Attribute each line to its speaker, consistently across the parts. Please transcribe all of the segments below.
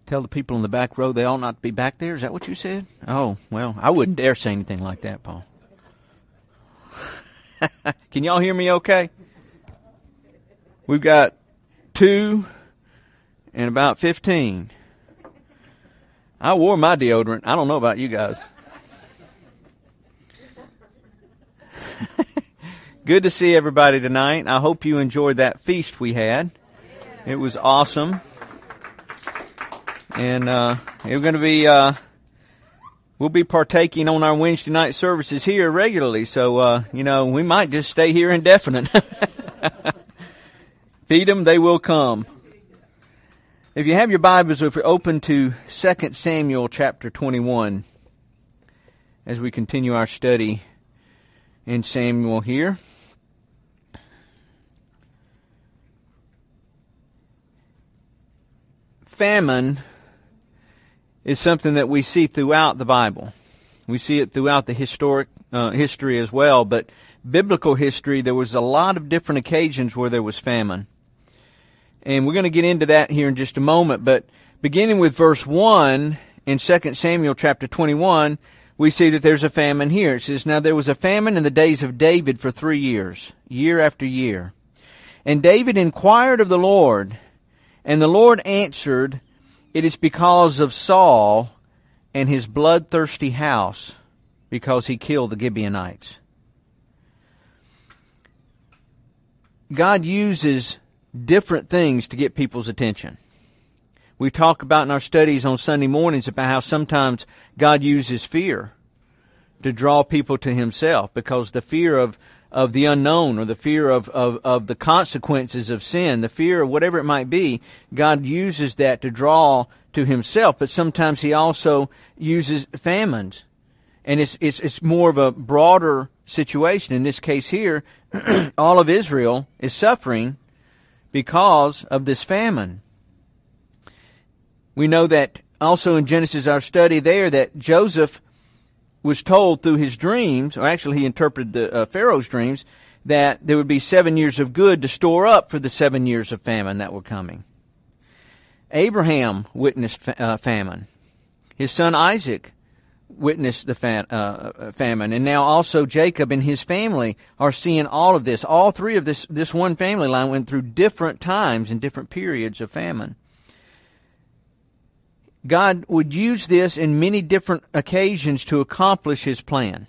Speaker 1: Tell the people in the back row they ought not to be back there? Is that what you said? Oh, well, I wouldn't dare say anything like that, Paul. Can y'all hear me okay? We've got 2 and about 15. I wore my deodorant. I don't know about you guys. Good to see everybody tonight. I hope you enjoyed that feast we had. It was awesome. And we're going to be, we'll be partaking on our Wednesday night services here regularly. So, we might just stay here indefinite. Feed them, they will come. If you have your Bibles, if you're open to 2 Samuel chapter 21, as we continue our study in Samuel here. Famine is something that we see throughout the Bible. We see it throughout the historic history as well, but biblical history, there was a lot of different occasions where there was famine. And we're going to get into that here in just a moment, but beginning with verse 1 in 2 Samuel chapter 21, we see that there's a famine here. It says, "Now there was a famine in the days of David for 3 years, year after year. And David inquired of the Lord, and the Lord answered, It is because of Saul and his bloodthirsty house, because he killed the Gibeonites." God uses different things to get people's attention. We talk about in our studies on Sunday mornings about how sometimes God uses fear to draw people to himself, because the fear of the unknown, or the fear of the consequences of sin, the fear of whatever it might be, God uses that to draw to himself. But sometimes he also uses famines. And it's more of a broader situation. In this case here, all of Israel is suffering because of this famine. We know that also in Genesis, our study there, that Joseph was told through his dreams, or actually he interpreted the Pharaoh's dreams, that there would be 7 years of good to store up for the 7 years of famine that were coming. Abraham witnessed famine. His son Isaac witnessed the famine. And now also Jacob and his family are seeing all of this. All three of this one family line went through different times and different periods of famine. God would use this in many different occasions to accomplish his plan.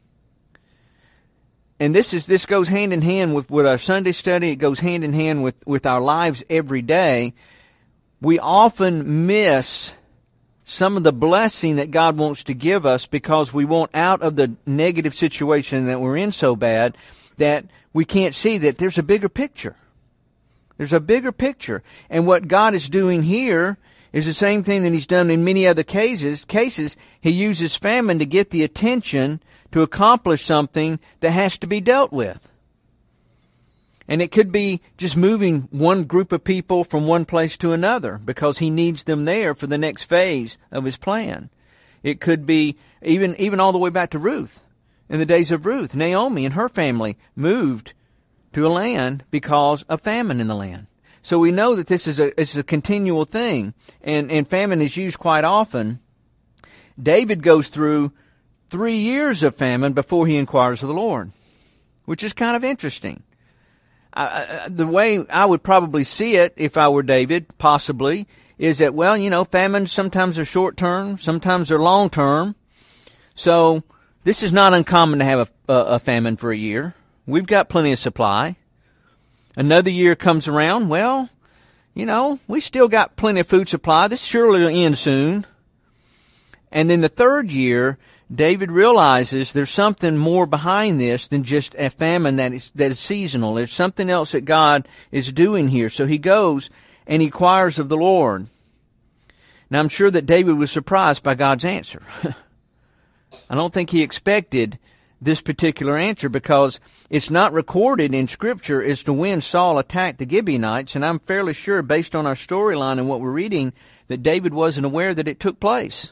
Speaker 1: And this goes hand in hand with our Sunday study. It goes hand in hand with our lives every day. We often miss some of the blessing that God wants to give us because we want out of the negative situation that we're in so bad that we can't see that there's a bigger picture. There's a bigger picture. And what God is doing here is the same thing that he's done in many other cases. He uses famine to get the attention to accomplish something that has to be dealt with. And it could be just moving one group of people from one place to another because he needs them there for the next phase of his plan. It could be even all the way back to Ruth. In the days of Ruth, Naomi and her family moved to a land because of famine in the land. So we know that this is a continual thing, and famine is used quite often. David goes through 3 years of famine before he inquires of the Lord, which is kind of interesting. The way I would probably see it, if I were David, possibly, is that, famines sometimes are short-term, sometimes they're long-term. So this is not uncommon to have a famine for a year. We've got plenty of supply. Another year comes around, we still got plenty of food supply. This surely will end soon. And then the third year, David realizes there's something more behind this than just a famine that is seasonal. There's something else that God is doing here. So he goes and he inquires of the Lord. Now I'm sure that David was surprised by God's answer. I don't think he expected this particular answer because it's not recorded in Scripture as to when Saul attacked the Gibeonites, and I'm fairly sure, based on our storyline and what we're reading, that David wasn't aware that it took place.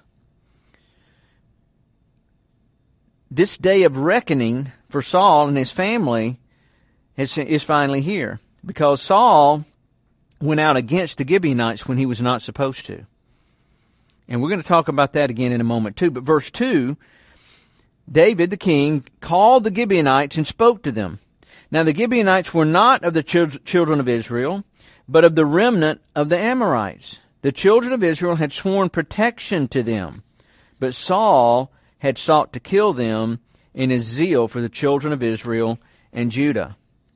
Speaker 1: This day of reckoning for Saul and his family is finally here, because Saul went out against the Gibeonites when he was not supposed to. And we're going to talk about that again in a moment too. But verse 2, David the king called the Gibeonites and spoke to them. Now the Gibeonites were not of the children of Israel, but of the remnant of the Amorites. The children of Israel had sworn protection to them, but Saul had sought to kill them in his zeal for the children of Israel and Judah.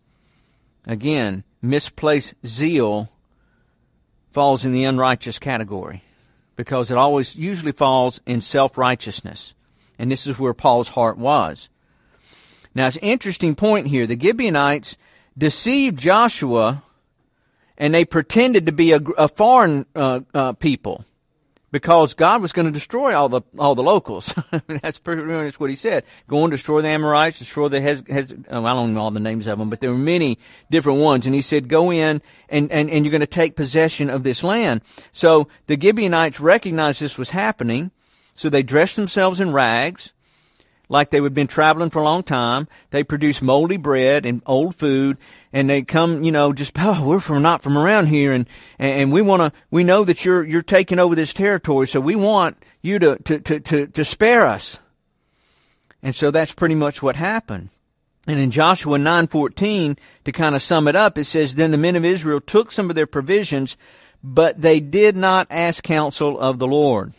Speaker 1: Again, misplaced zeal falls in the unrighteous category, because it usually falls in self-righteousness. And this is where Paul's heart was. Now, it's an interesting point here. The Gibeonites deceived Joshua, and they pretended to be a foreign people, because God was going to destroy all the locals. That's pretty much what he said. Go and destroy the Amorites, destroy the I don't know all the names of them, but there were many different ones. And he said, go in and you're going to take possession of this land. So the Gibeonites recognized this was happening. So they dressed themselves in rags, like they had been traveling for a long time. They produced moldy bread and old food, and they come, we're not from around here, and we know that you're taking over this territory, so we want you to spare us. And so that's pretty much what happened. And in Joshua 9:14, to kind of sum it up, it says, Then the men of Israel took some of their provisions, but they did not ask counsel of the Lord.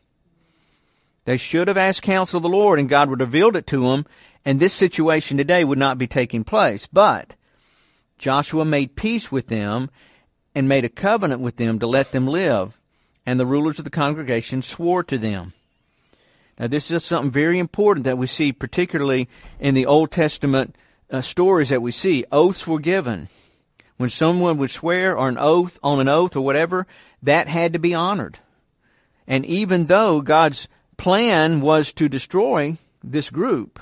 Speaker 1: They should have asked counsel of the Lord, and God would have revealed it to them, and this situation today would not be taking place. But Joshua made peace with them and made a covenant with them to let them live, and the rulers of the congregation swore to them. Now, this is something very important that we see, particularly in the Old Testament stories that we see. Oaths were given. When someone would swear on an oath or whatever, that had to be honored. And even though God's plan was to destroy this group,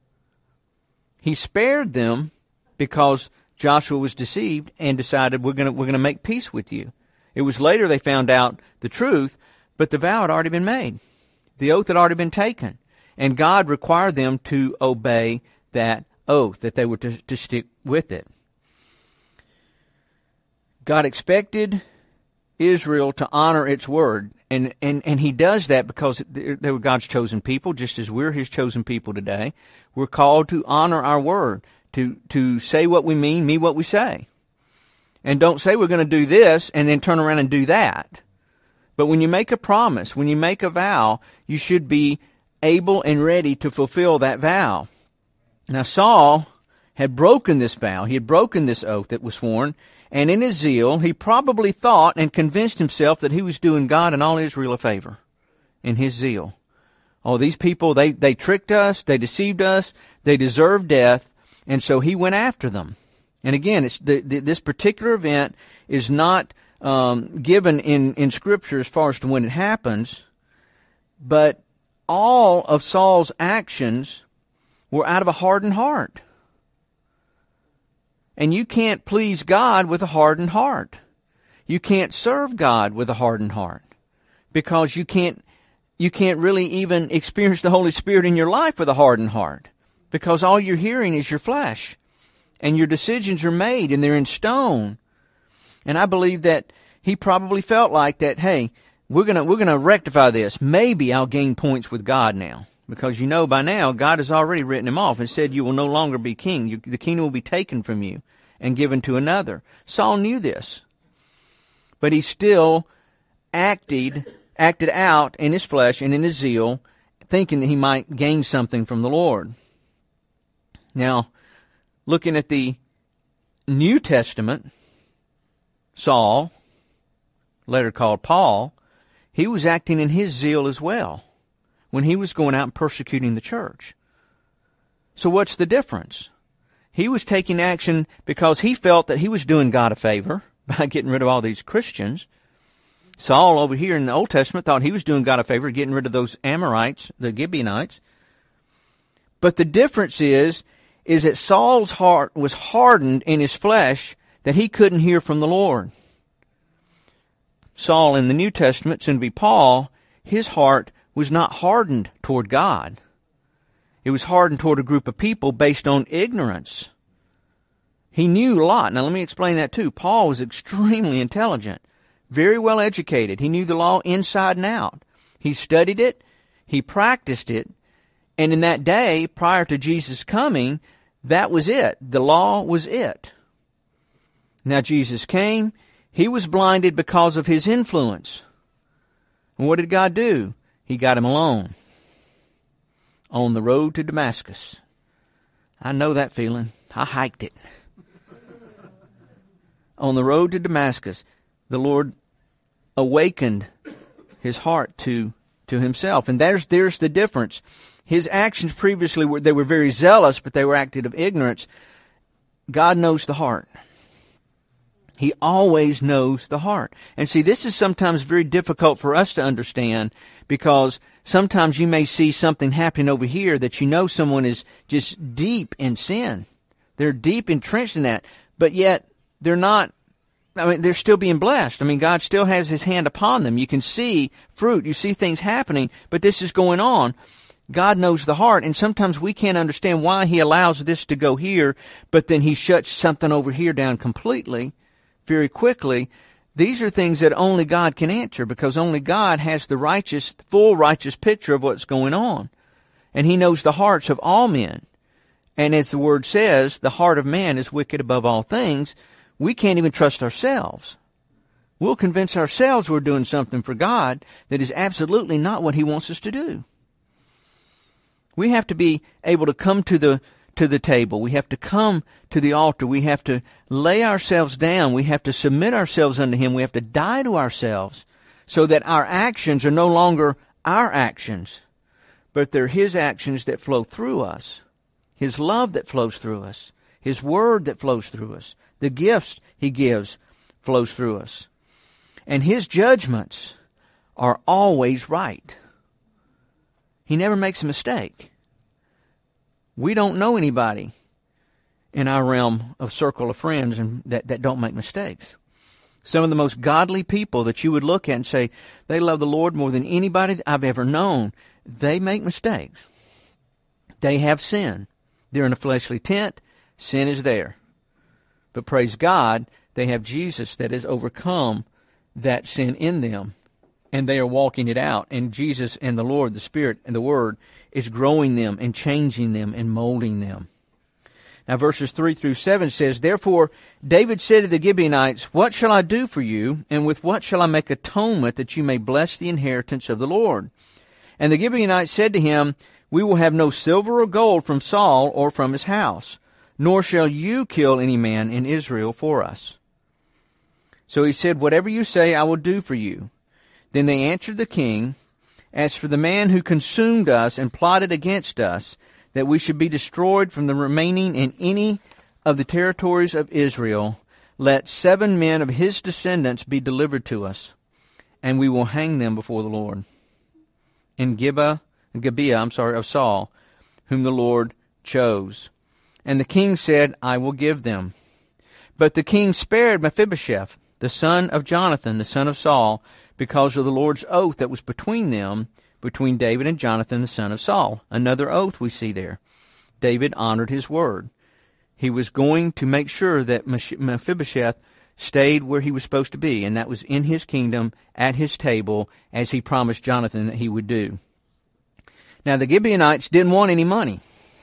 Speaker 1: he spared them because Joshua was deceived and decided we're going to make peace with you. It was later they found out the truth, but the vow had already been made. The oath had already been taken, and God required them to obey that oath, that they were to stick with it. God expected Israel to honor its word. And he does that because they were God's chosen people, just as we're his chosen people today. We're called to honor our word, to say what we mean what we say. And don't say we're going to do this and then turn around and do that. But when you make a promise, when you make a vow, you should be able and ready to fulfill that vow. Now Saul had broken this vow. He had broken this oath that was sworn. And in his zeal, he probably thought and convinced himself that he was doing God and all Israel a favor in his zeal. Oh, these people, they tricked us, they deceived us, they deserved death, and so he went after them. And again, this particular event is not given in Scripture as far as to when it happens, but all of Saul's actions were out of a hardened heart. And you can't please God with a hardened heart. You can't serve God with a hardened heart, because you can't really even experience the Holy Spirit in your life with a hardened heart, because all you're hearing is your flesh, and your decisions are made and they're in stone. And I believe that he probably felt like that, hey, we're gonna rectify this. Maybe I'll gain points with God now. Because by now, God has already written him off and said, you will no longer be king. The kingdom will be taken from you and given to another. Saul knew this. But he still acted out in his flesh and in his zeal, thinking that he might gain something from the Lord. Now, looking at the New Testament, Saul, later called Paul, he was acting in his zeal as well when he was going out and persecuting the church. So what's the difference? He was taking action because he felt that he was doing God a favor by getting rid of all these Christians. Saul over here in the Old Testament thought he was doing God a favor getting rid of those Amorites, the Gibeonites. But the difference is that Saul's heart was hardened in his flesh that he couldn't hear from the Lord. Saul in the New Testament, soon to be Paul, his heart was not hardened toward God. It was hardened toward a group of people based on ignorance. He knew a lot. Now let me explain that too. Paul was extremely intelligent, very well educated. He knew the law inside and out. He studied it. He practiced it. And in that day, prior to Jesus coming, that was it. The law was it. Now Jesus came. He was blinded because of his influence. And what did God do? He got him alone on the road to Damascus. I know that feeling. I hiked it. On the road to Damascus, the Lord awakened his heart to himself. And there's the difference. His actions previously were very zealous, but they were acted of ignorance. God knows the heart. He always knows the heart. And see, this is sometimes very difficult for us to understand, because sometimes you may see something happening over here that you know someone is just deep in sin. They're deep entrenched in that, but yet they're not, they're still being blessed. God still has his hand upon them. You can see fruit. You see things happening, but this is going on. God knows the heart, and sometimes we can't understand why he allows this to go here, but then he shuts something over here down completely, very quickly. These are things that only God can answer, because only God has the full righteous picture of what's going on. And he knows the hearts of all men. And as the word says, the heart of man is wicked above all things. We can't even trust ourselves. We'll convince ourselves we're doing something for God that is absolutely not what he wants us to do. We have to be able to come to the table. We have to come to the altar. We have to lay ourselves down. We have to submit ourselves unto him. We have to die to ourselves so that our actions are no longer our actions, but they're his actions that flow through us, his love that flows through us, his word that flows through us, the gifts he gives flows through us. And his judgments are always right. He never makes a mistake. We don't know anybody in our realm of circle of friends and that don't make mistakes. Some of the most godly people that you would look at and say, they love the Lord more than anybody that I've ever known, they make mistakes. They have sin. They're in a fleshly tent. Sin is there. But praise God, they have Jesus that has overcome that sin in them. And they are walking it out. And Jesus and the Lord, the Spirit and the Word, is growing them and changing them and molding them. Now verses 3 through 7 says, Therefore David said to the Gibeonites, What shall I do for you? And with what shall I make atonement that you may bless the inheritance of the Lord? And the Gibeonites said to him, We will have no silver or gold from Saul or from his house, nor shall you kill any man in Israel for us. So he said, Whatever you say I will do for you. Then they answered the king, As for the man who consumed us and plotted against us, that we should be destroyed from the remaining in any of the territories of Israel, let 7 men of his descendants be delivered to us, and we will hang them before the Lord. In Gibeah of Saul, whom the Lord chose. And the king said, I will give them. But the king spared Mephibosheth, the son of Jonathan, the son of Saul, because of the Lord's oath that was between them, between David and Jonathan, the son of Saul. Another oath we see there. David honored his word. He was going to make sure that Mephibosheth stayed where he was supposed to be, and that was in his kingdom, at his table, as he promised Jonathan that he would do. Now, the Gibeonites didn't want any money.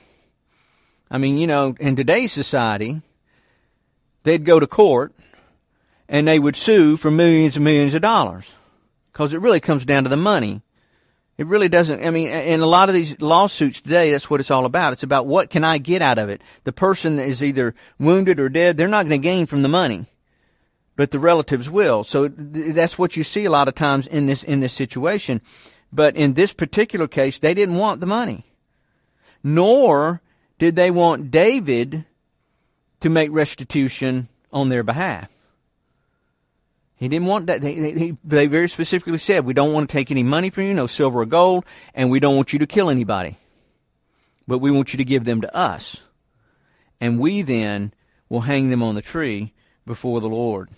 Speaker 1: In today's society, they'd go to court, and they would sue for millions and millions of dollars. Because it really comes down to the money. It really doesn't, in a lot of these lawsuits today, that's what it's all about. It's about what can I get out of it. The person is either wounded or dead. They're not going to gain from the money. But the relatives will. So that's what you see a lot of times in this situation. But in this particular case, they didn't want the money. Nor did they want David to make restitution on their behalf. He didn't want that. They very specifically said, we don't want to take any money from you, no silver or gold, and we don't want you to kill anybody. But we want you to give them to us. And we then will hang them on the tree before the Lord.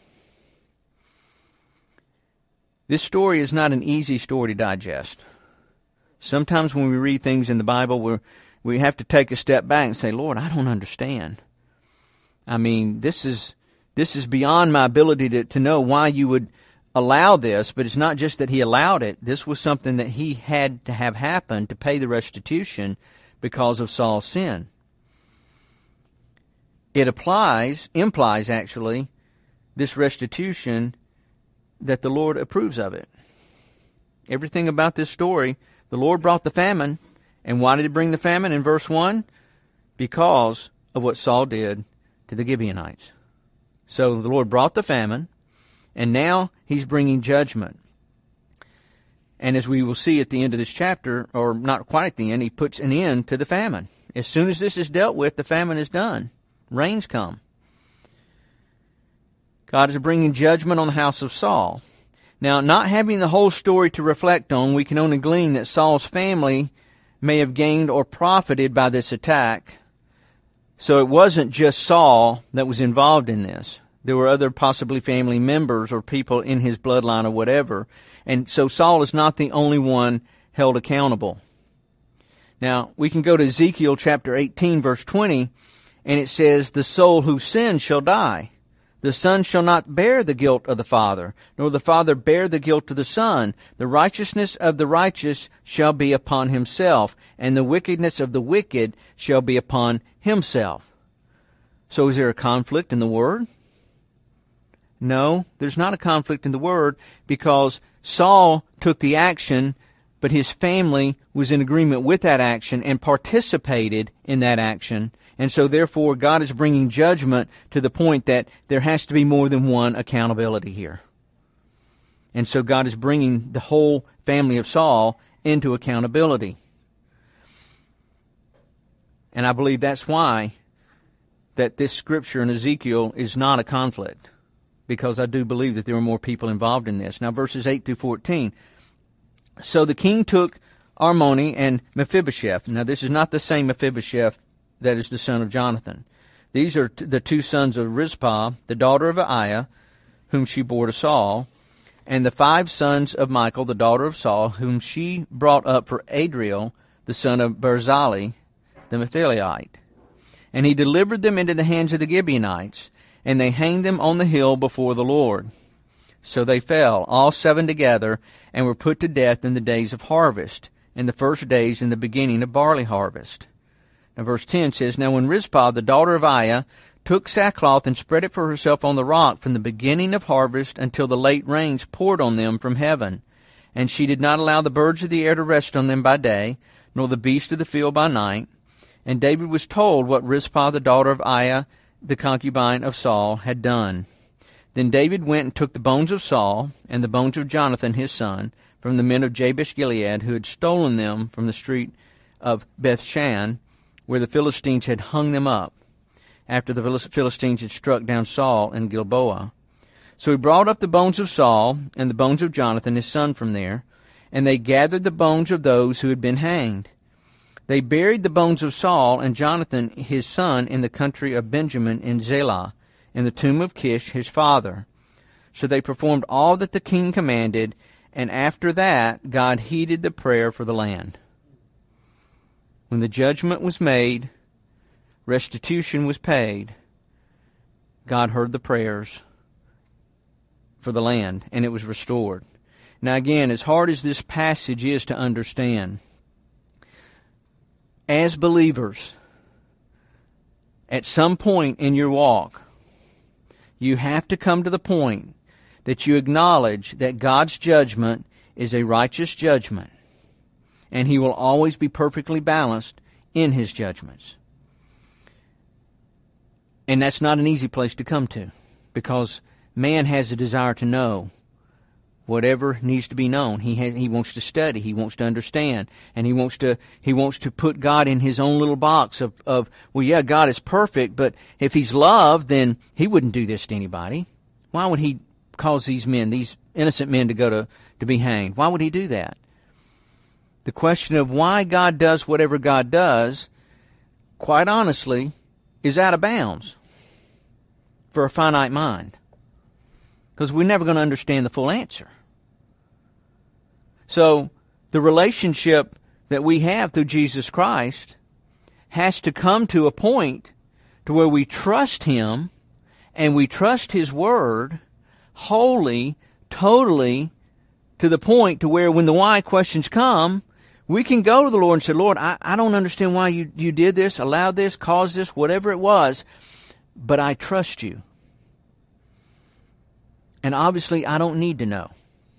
Speaker 1: This story is not an easy story to digest. Sometimes when we read things in the Bible, we have to take a step back and say, Lord, I don't understand. This is beyond my ability to know why you would allow this, but it's not just that he allowed it. This was something that he had to have happen to pay the restitution because of Saul's sin. It implies actually, this restitution, that the Lord approves of it. Everything about this story, the Lord brought the famine. And why did he bring the famine in verse 1? Because of what Saul did to the Gibeonites. So the Lord brought the famine, and now he's bringing judgment. And as we will see at the end of this chapter, or not quite at the end, he puts an end to the famine. As soon as this is dealt with, the famine is done. Rains come. God is bringing judgment on the house of Saul. Now, not having the whole story to reflect on, we can only glean that Saul's family may have gained or profited by this attack. So it wasn't just Saul that was involved in this. There were other possibly family members or people in his bloodline or whatever. And so Saul is not the only one held accountable. Now, we can go to Ezekiel chapter 18, verse 20, and it says, "The soul who sins shall die. The son shall not bear the guilt of the father, nor the father bear the guilt of the son. The righteousness of the righteous shall be upon himself, and the wickedness of the wicked shall be upon himself." So is there a conflict in the word? No, there's not a conflict in the word, because Saul took the action, but his family was in agreement with that action and participated in that action. And so therefore God is bringing judgment to the point that there has to be more than one accountability here. And so God is bringing the whole family of Saul into accountability. And I believe that's why that this scripture in Ezekiel is not a conflict, because I do believe that there are more people involved in this. Now verses 8 through 14. "So the king took Armoni and Mephibosheth." Now this is not the same Mephibosheth that is the son of Jonathan. These are the two sons of Rizpah, the daughter of Aiah, whom she bore to Saul, and the 5 sons of Michal, the daughter of Saul, whom she brought up for Adriel, the son of Barzillai, the Methilite. And he delivered them into the hands of the Gibeonites, and they hanged them on the hill before the Lord. So they fell, all 7 together, and were put to death in the days of harvest, in the first days in the beginning of barley harvest. Now verse 10 says, "Now when Rizpah, the daughter of Aiah, took sackcloth and spread it for herself on the rock from the beginning of harvest until the late rains poured on them from heaven, and she did not allow the birds of the air to rest on them by day, nor the beasts of the field by night. And David was told what Rizpah, the daughter of Aiah, the concubine of Saul, had done. Then David went and took the bones of Saul and the bones of Jonathan his son from the men of Jabesh Gilead, who had stolen them from the street of Bethshan, where the Philistines had hung them up, after the Philistines had struck down Saul in Gilboa. So he brought up the bones of Saul and the bones of Jonathan his son from there, and they gathered the bones of those who had been hanged. They buried the bones of Saul and Jonathan his son in the country of Benjamin in Zelah, in the tomb of Kish his father. So they performed all that the king commanded, and after that God heeded the prayer for the land. When the judgment was made, restitution was paid, God heard the prayers for the land, and it was restored. Now again, as hard as this passage is to understand, as believers, at some point in your walk, you have to come to the point that you acknowledge that God's judgment is a righteous judgment, and He will always be perfectly balanced in His judgments. And that's not an easy place to come to, because man has a desire to know whatever needs to be known. He wants to study, he wants to understand, and he wants to put God in his own little box of well, yeah, God is perfect, but if He's love, then He wouldn't do this to anybody. Why would He cause these men, these innocent men, to go to be hanged? Why would He do that? The question of why God does whatever God does, quite honestly, is out of bounds for a finite mind, because we're never going to understand the full answer. So the relationship that we have through Jesus Christ has to come to a point to where we trust Him and we trust His Word wholly, totally to the point to where when the why questions come, we can go to the Lord and say, Lord, I don't understand why you did this, allowed this, caused this, whatever it was, but I trust you. And obviously, I don't need to know.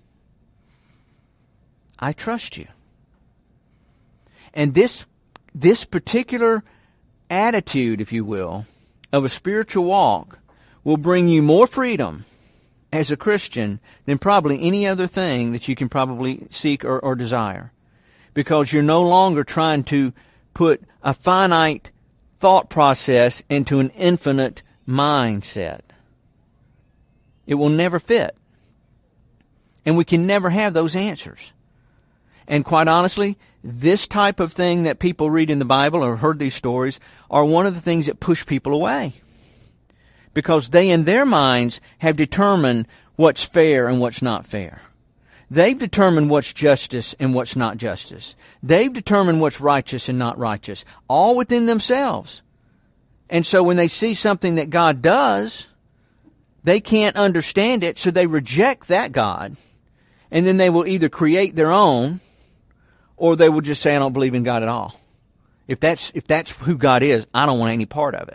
Speaker 1: I trust you. And this particular attitude, if you will, of a spiritual walk will bring you more freedom as a Christian than probably any other thing that you can probably seek or desire. Because you're no longer trying to put a finite thought process into an infinite mindset. It will never fit. And we can never have those answers. And quite honestly, this type of thing that people read in the Bible or heard these stories are one of the things that push people away. Because they in their minds have determined what's fair and what's not fair. They've determined what's justice and what's not justice. They've determined what's righteous and not righteous, all within themselves. And so when they see something that God does, they can't understand it, so they reject that God. And then they will either create their own, or they will just say, I don't believe in God at all. If that's who God is, I don't want any part of it.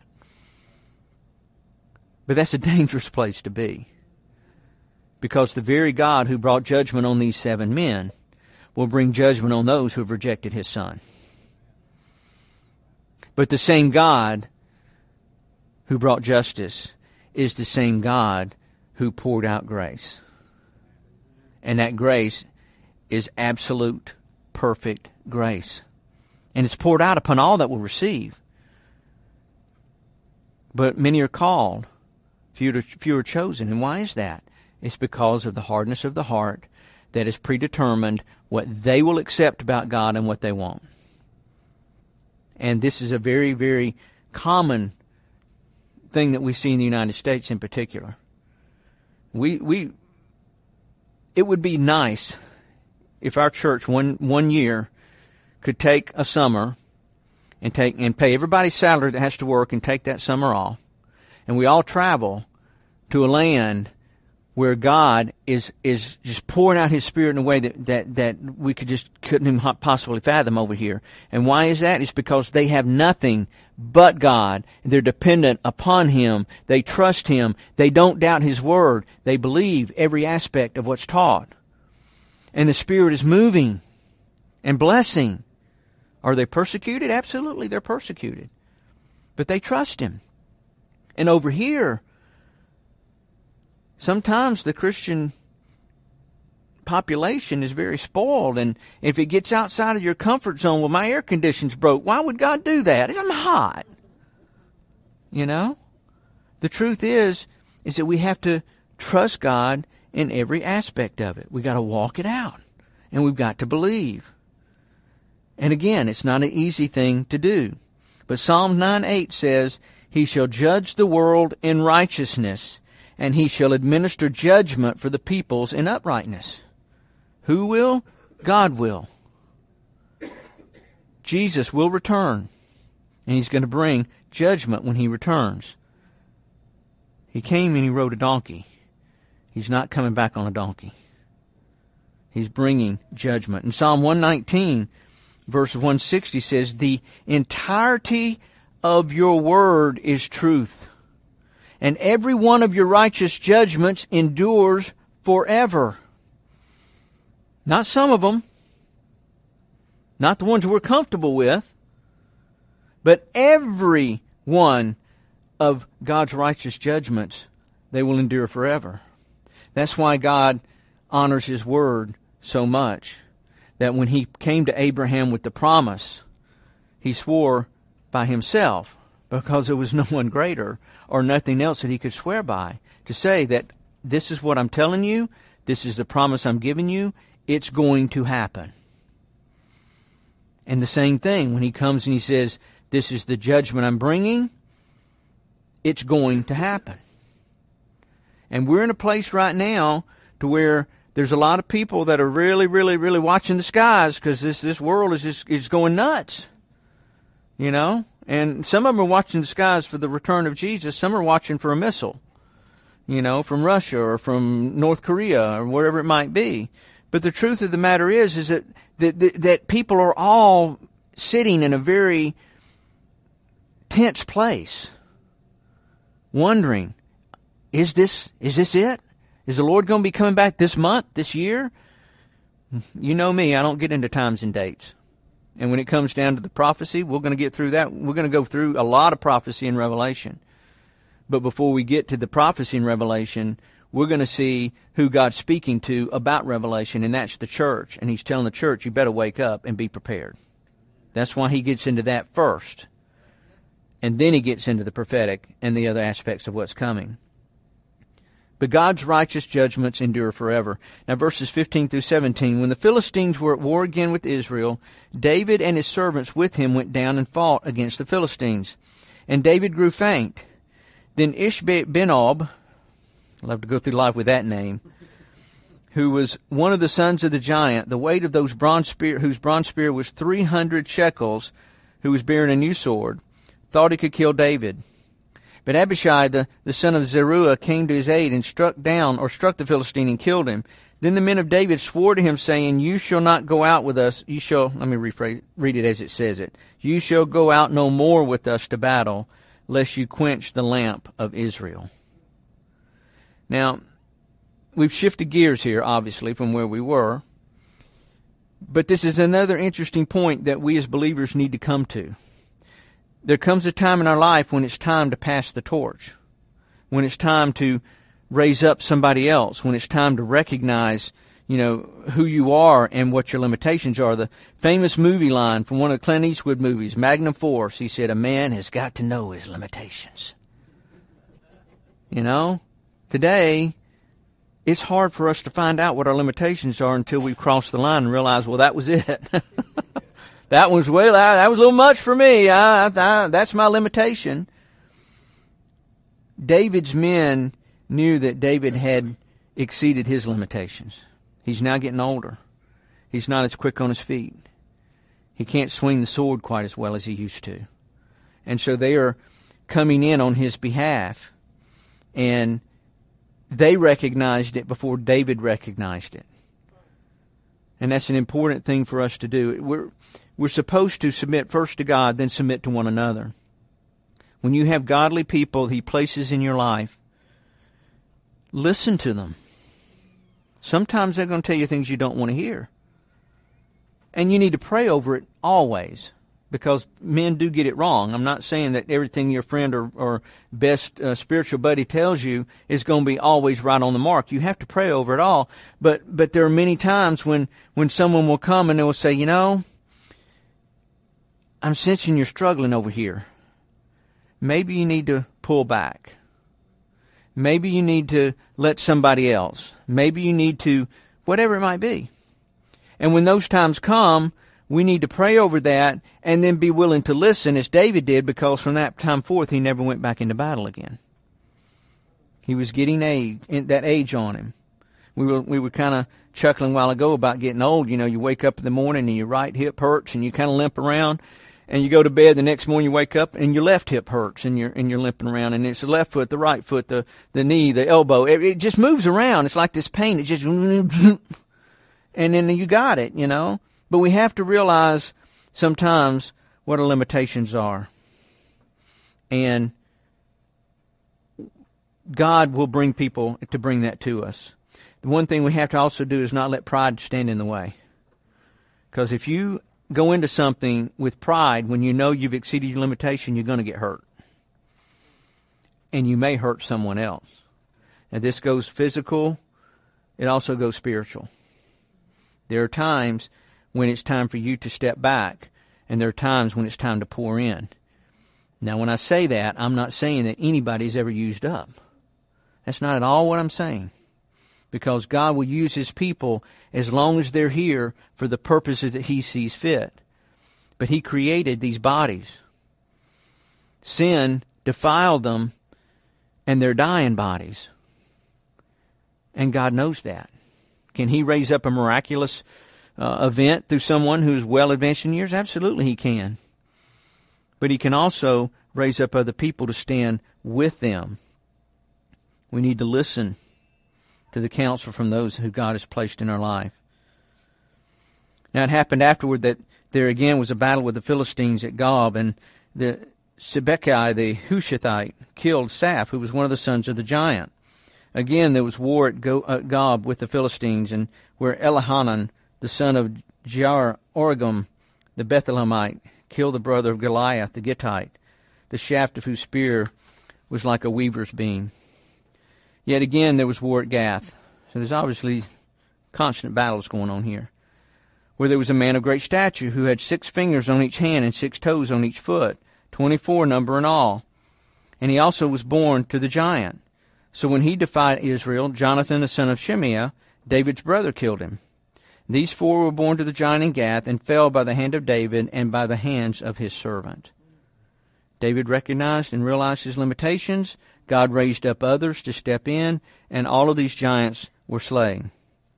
Speaker 1: But that's a dangerous place to be. Because the very God who brought judgment on these 7 men will bring judgment on those who have rejected His Son. But the same God who brought justice is the same God who poured out grace. And that grace is absolute, perfect grace. And it's poured out upon all that will receive. But many are called, few are chosen. And why is that? It's because of the hardness of the heart that has predetermined what they will accept about God and what they won't. And this is a very, very common thing that we see in the United States in particular. It would be nice if our church one year could take a summer and pay everybody's salary that has to work and take that summer off, and we all travel to a land where God is just pouring out His Spirit in a way that we couldn't even possibly fathom over here. And why is that? It's because they have nothing but God. They're dependent upon Him. They trust Him. They don't doubt His Word. They believe every aspect of what's taught. And the Spirit is moving and blessing. Are they persecuted? Absolutely, they're persecuted. But they trust Him. And over here, sometimes the Christian population is very spoiled, and if it gets outside of your comfort zone, well, my air conditioning's broke. Why would God do that? I'm hot. You know? The truth is that we have to trust God in every aspect of it. We've got to walk it out, and we've got to believe. And again, it's not an easy thing to do. But Psalm 9:8 says, He shall judge the world in righteousness, and He shall administer judgment for the peoples in uprightness. Who will? God will. Jesus will return, and He's going to bring judgment when He returns. He came and He rode a donkey. He's not coming back on a donkey. He's bringing judgment. In Psalm 119, verse 160 says, The entirety of your word is truth, and every one of your righteous judgments endures forever. Not some of them, not the ones we're comfortable with, but every one of God's righteous judgments, they will endure forever. That's why God honors His word so much, that when He came to Abraham with the promise, He swore by Himself, because there was no one greater or nothing else that He could swear by, to say that this is what I'm telling you, this is the promise I'm giving you, it's going to happen. And the same thing, when He comes and He says, this is the judgment I'm bringing, it's going to happen. And we're in a place right now to where there's a lot of people that are really, really, really watching the skies, because this world is going nuts. You know? And some of them are watching the skies for the return of Jesus. Some are watching for a missile. from Russia or from North Korea or wherever it might be. But the truth of the matter is that people are all sitting in a very tense place, wondering, is this it? Is the Lord going to be coming back this month, this year? You know me, I don't get into times and dates. And when it comes down to the prophecy, we're going to get through that. We're going to go through a lot of prophecy in Revelation. But before we get to the prophecy in Revelation, we're going to see who God's speaking to about Revelation, and that's the church. And He's telling the church, you better wake up and be prepared. That's why He gets into that first. And then He gets into the prophetic and the other aspects of what's coming. But God's righteous judgments endure forever. Now verses 15 through 17, when the Philistines were at war again with Israel, David and his servants with him went down and fought against the Philistines. And David grew faint. Then Ishbi-Benob, I'll have to go through life with that name, who was one of the sons of the giant, the weight of whose bronze spear was 300 shekels, who was bearing a new sword, thought he could kill David. But Abishai, the son of Zeruiah, came to his aid and struck the Philistine and killed him. Then the men of David swore to him, saying, you shall not go out with us. Let me read it as it says it. You shall go out no more with us to battle, lest you quench the lamp of Israel. Now, we've shifted gears here, obviously, from where we were. But this is another interesting point that we as believers need to come to. There comes a time in our life when it's time to pass the torch, when it's time to raise up somebody else, when it's time to recognize, who you are and what your limitations are. The famous movie line from one of Clint Eastwood movies, Magnum Force, he said, a man has got to know his limitations. Today, it's hard for us to find out what our limitations are until we cross the line and realize, well, that was it. That was a little much for me. That's my limitation. David's men knew that David had exceeded his limitations. He's now getting older. He's not as quick on his feet. He can't swing the sword quite as well as he used to. And so they are coming in on his behalf. And they recognized it before David recognized it. And that's an important thing for us to do. We're supposed to submit first to God, then submit to one another. When you have godly people He places in your life, listen to them. Sometimes they're going to tell you things you don't want to hear. And you need to pray over it always, because men do get it wrong. I'm not saying that everything your friend or best spiritual buddy tells you is going to be always right on the mark. You have to pray over it all. But there are many times when someone will come and they will say, I'm sensing you're struggling over here. Maybe you need to pull back. Maybe you need to let somebody else. Maybe you need to, whatever it might be. And when those times come, we need to pray over that and then be willing to listen as David did, because from that time forth he never went back into battle again. He was getting that age on him. We were kind of chuckling a while ago about getting old. You wake up in the morning and your right hip hurts and you kind of limp around. And you go to bed the next morning, you wake up and your left hip hurts and you're limping around, and it's the left foot, the right foot, the knee, the elbow. It just moves around. It's like this pain. It just, and then you got it, But we have to realize sometimes what our limitations are. And God will bring people to bring that to us. The one thing we have to also do is not let pride stand in the way. Because if you go into something with pride when you know you've exceeded your limitation, you're going to get hurt. And you may hurt someone else. And this goes physical. It also goes spiritual. There are times when it's time for you to step back, and there are times when it's time to pour in. Now, when I say that, I'm not saying that anybody's ever used up. That's not at all what I'm saying. Because God will use His people as long as they're here for the purposes that He sees fit. But He created these bodies. Sin defiled them, and they're dying bodies. And God knows that. Can He raise up a miraculous event through someone who's well advanced in years? Absolutely He can. But He can also raise up other people to stand with them We need to listen to the counsel from those who God has placed in our life. Now it happened afterward that there again was a battle with the Philistines at Gob, and the Sibbecai, the Hushathite, killed Saph, who was one of the sons of the giant. Again, there was war at Gob with the Philistines, and where Elihanan, the son of Jair-Oregim, the Bethlehemite, killed the brother of Goliath, the Gittite, the shaft of whose spear was like a weaver's beam. Yet again, there was war at Gath. So there's obviously constant battles going on here, where there was a man of great stature who had 6 fingers on each hand and 6 toes on each foot, 24 number in all. And he also was born to the giant. So when he defied Israel, Jonathan the son of Shimeah, David's brother, killed him. These 4 were born to the giant in Gath and fell by the hand of David and by the hands of his servant. David recognized and realized his limitations. God raised up others to step in, and all of these giants were slain.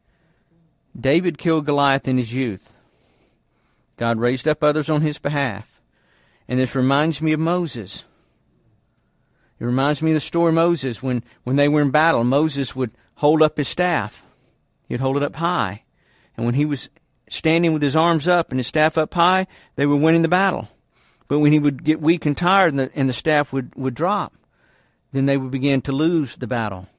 Speaker 1: David killed Goliath in his youth. God raised up others on his behalf. And this reminds me of Moses. It reminds me of the story of Moses. When they were in battle, Moses would hold up his staff. He'd hold it up high. And when he was standing with his arms up and his staff up high, they were winning the battle. But when he would get weak and tired and the staff would drop, then they would begin to lose the battle.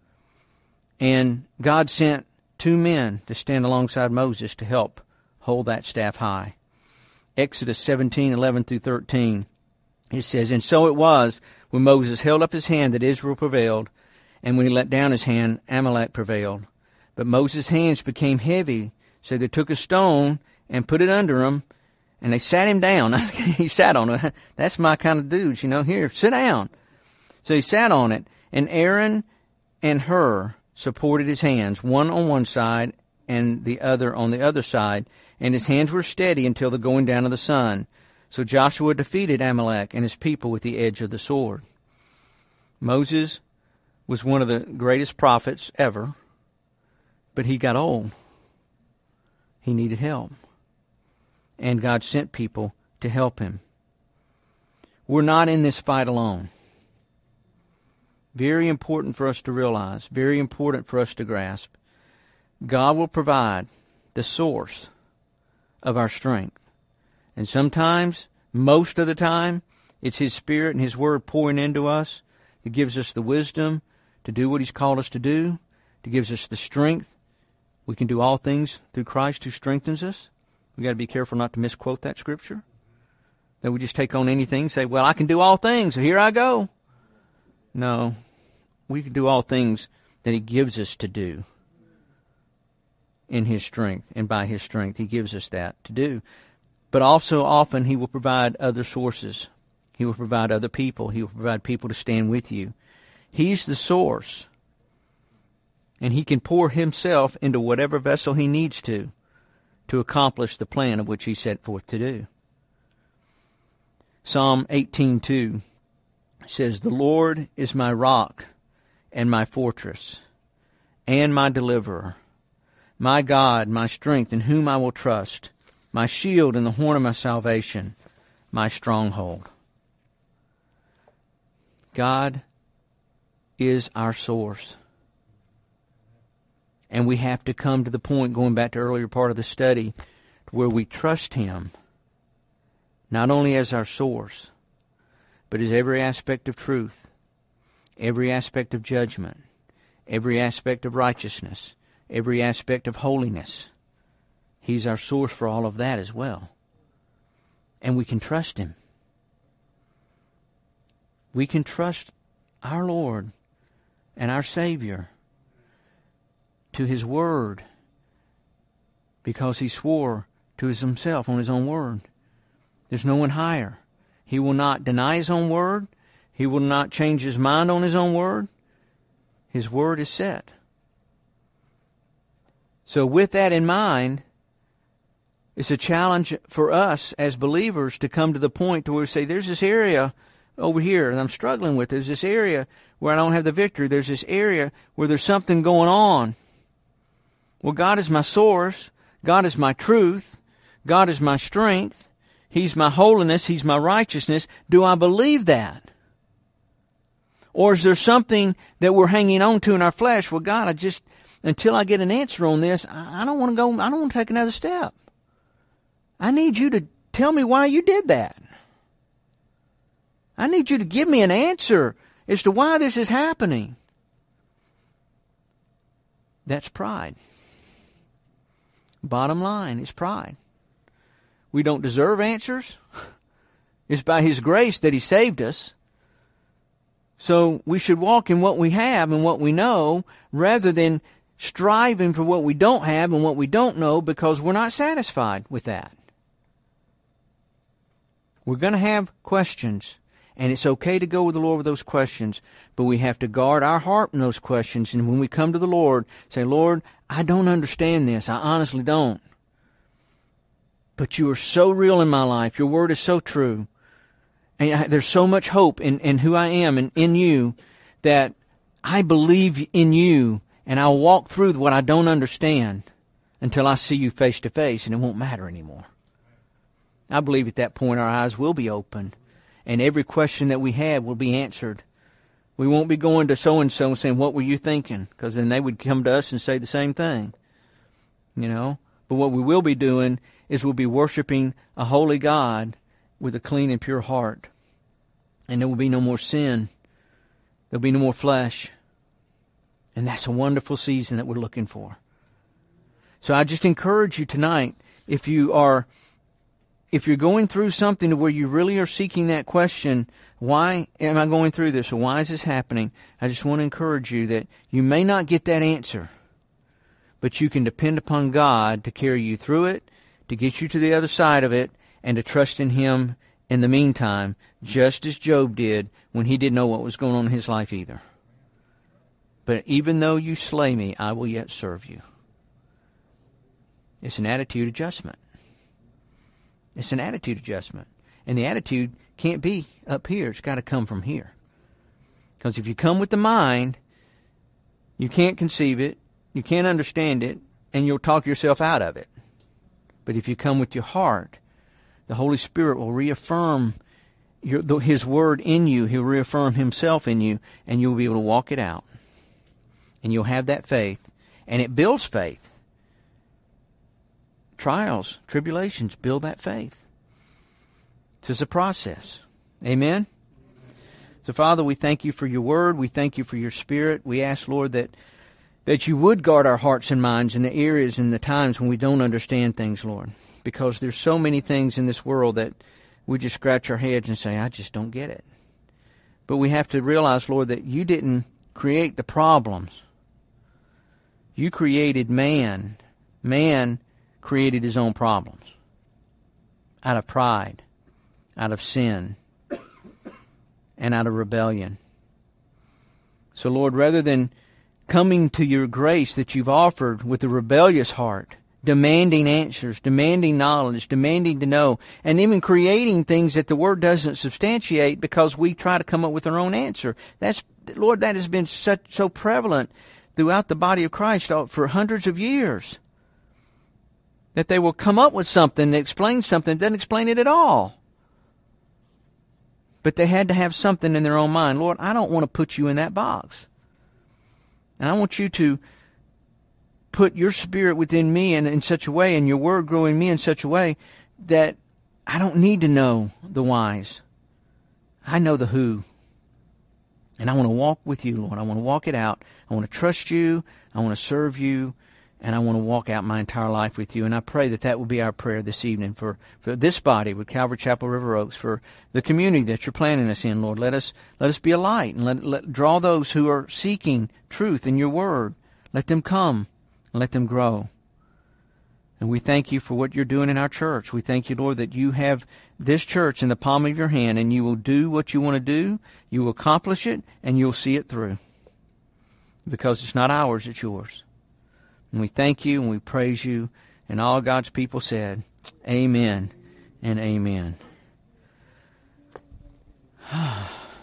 Speaker 1: And God sent 2 men to stand alongside Moses to help hold that staff high. Exodus 17:11 through 13. It says, "And so it was, when Moses held up his hand, that Israel prevailed, and when he let down his hand, Amalek prevailed. But Moses' hands became heavy, so they took a stone and put it under him, and they sat him down." He sat on it. That's my kind of dudes, Here, sit down. So he sat on it, and Aaron and Hur supported his hands, one on one side and the other on the other side, and his hands were steady until the going down of the sun. So Joshua defeated Amalek and his people with the edge of the sword. Moses was one of the greatest prophets ever, but he got old. He needed help. And God sent people to help him. We're not in this fight alone. Very important for us to realize, very important for us to grasp. God will provide the source of our strength. And sometimes, most of the time, it's His Spirit and His Word pouring into us that gives us the wisdom to do what He's called us to do, that gives us the strength. We can do all things through Christ who strengthens us. We've got to be careful not to misquote that scripture. That we just take on anything and say, well, I can do all things, so here I go. No, we can do all things that He gives us to do in His strength, and by His strength He gives us that to do. But also often He will provide other sources. He will provide other people. He will provide people to stand with you. He's the source. And He can pour Himself into whatever vessel He needs to accomplish the plan of which He set forth to do. Psalm 18:2 says, "The Lord is my rock and my fortress and my deliverer, my God, my strength, in whom I will trust, my shield and the horn of my salvation, my stronghold." God is our source. And we have to come to the point, going back to earlier part of the study, where we trust Him, not only as our source, but as every aspect of truth, every aspect of judgment, every aspect of righteousness, every aspect of holiness. He's our source for all of that as well. And we can trust Him. We can trust our Lord and our Savior to His Word, because He swore to Himself on His own Word. There's no one higher. He will not deny His own Word. He will not change His mind on His own Word. His Word is set. So with that in mind, it's a challenge for us as believers to come to the point to where we say, there's this area over here that I'm struggling with. There's this area where I don't have the victory. There's this area where there's something going on. Well, God is my source. God is my truth. God is my strength. He's my holiness. He's my righteousness. Do I believe that? Or is there something that we're hanging on to in our flesh? Well, God, until I get an answer on this, I don't want to go, I don't want to take another step. I need you to tell me why you did that. I need you to give me an answer as to why this is happening. That's pride. Bottom line is pride. We don't deserve answers. It's by His grace that He saved us. So we should walk in what we have and what we know rather than striving for what we don't have and what we don't know, because we're not satisfied with that. We're going to have questions, and it's okay to go with the Lord with those questions, but we have to guard our heart in those questions. And when we come to the Lord, say, Lord, I don't understand this. I honestly don't. But you are so real in my life. Your word is so true. And there's so much hope in who I am and in you that I believe in you, and I'll walk through what I don't understand until I see you face to face, and it won't matter anymore. I believe at that point our eyes will be open, and every question that we have will be answered. We won't be going to so-and-so and saying, what were you thinking? Because then they would come to us and say the same thing. But what we will be doing is we'll be worshiping a holy God with a clean and pure heart. And there will be no more sin. There'll be no more flesh. And that's a wonderful season that we're looking for. So I just encourage you tonight, if you're going through something where you really are seeking that question, why am I going through this, or why is this happening? I just want to encourage you that you may not get that answer, but you can depend upon God to carry you through it, to get you to the other side of it, and to trust in Him in the meantime, just as Job did when he didn't know what was going on in his life either. But even though you slay me, I will yet serve you. It's an attitude adjustment. It's an attitude adjustment. And the attitude can't be up here. It's got to come from here. Because if you come with the mind, you can't conceive it, you can't understand it, and you'll talk yourself out of it. But if you come with your heart, the Holy Spirit will reaffirm His Word in you. He'll reaffirm Himself in you, and you'll be able to walk it out. And you'll have that faith. And it builds faith. Trials, tribulations build that faith. It's a process. Amen? So, Father, we thank you for your Word. We thank you for your Spirit. We ask, Lord, that you would guard our hearts and minds in the areas and the times when we don't understand things, Lord. Because there's so many things in this world that we just scratch our heads and say, I just don't get it. But we have to realize, Lord, that you didn't create the problems. You created man. Man created his own problems. Out of pride, out of sin, and out of rebellion. So, Lord, rather than coming to your grace that you've offered with a rebellious heart, demanding answers, demanding knowledge, demanding to know, and even creating things that the Word doesn't substantiate because we try to come up with our own answer. Lord, that has been so prevalent throughout the body of Christ for hundreds of years. That they will come up with something that explains something that doesn't explain it at all. But they had to have something in their own mind. Lord, I don't want to put you in that box. And I want you to put your Spirit within me in such a way, and your Word grow in me in such a way that I don't need to know the whys. I know the who. And I want to walk with you, Lord. I want to walk it out. I want to trust you. I want to serve you. And I want to walk out my entire life with you. And I pray that will be our prayer this evening for this body with Calvary Chapel River Oaks, for the community that you're planting us in, Lord. Let us be a light, and let draw those who are seeking truth in your Word. Let them come and let them grow. And we thank you for what you're doing in our church. We thank you, Lord, that you have this church in the palm of your hand, and you will do what you want to do. You will accomplish it, and you'll see it through. Because it's not ours, it's yours. And we thank you and we praise you. And all God's people said, amen and amen.